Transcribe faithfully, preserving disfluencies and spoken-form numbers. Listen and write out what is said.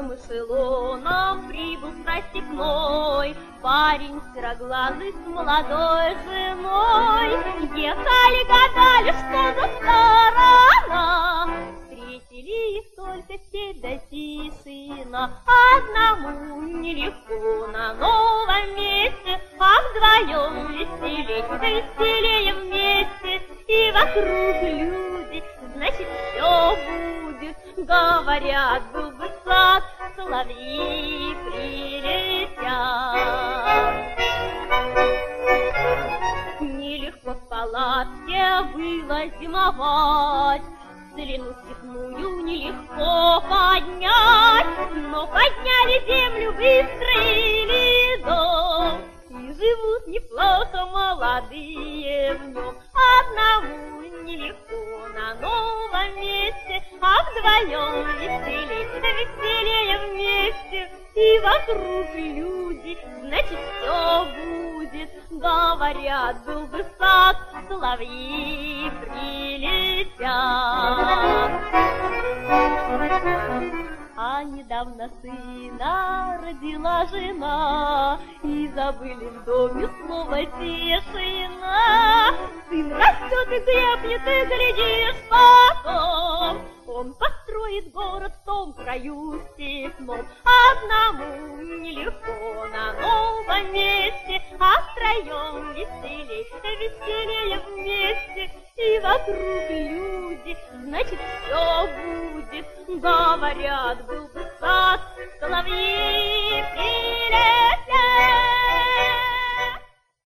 белым эшелоном прибыл степной парень сероглазый с молодой женой. Ехали, гадали, что за сторона, встретили их только степь да тишина. Одному нелегко на новом месте, а вдвоем веселей, да веселее вместе. И вокруг люди, значит, все будет. Говорят, был бы сад, соловьи прилетят. Нелегко в палатке было зимовать, целину степную нелегко поднять, но подняли землю быстро и ледом, и живут неплохо молодые в нем. Одному нелегко на новом месте, а вдвоем веселее, да веселее вместе. И вокруг люди, значит, все будет. Говорят, был бы сад, соловьи прилетят. А недавно сына родила жена, и забыли в доме слово тишина. Сын растет и крепнет, и глядишь потом, он построит город в том краю степном. Одному нелегко на новом месте, а втроем веселей, веселее вместе. И вокруг люди, значит, все будет. Говорят, был бы сад, соловьи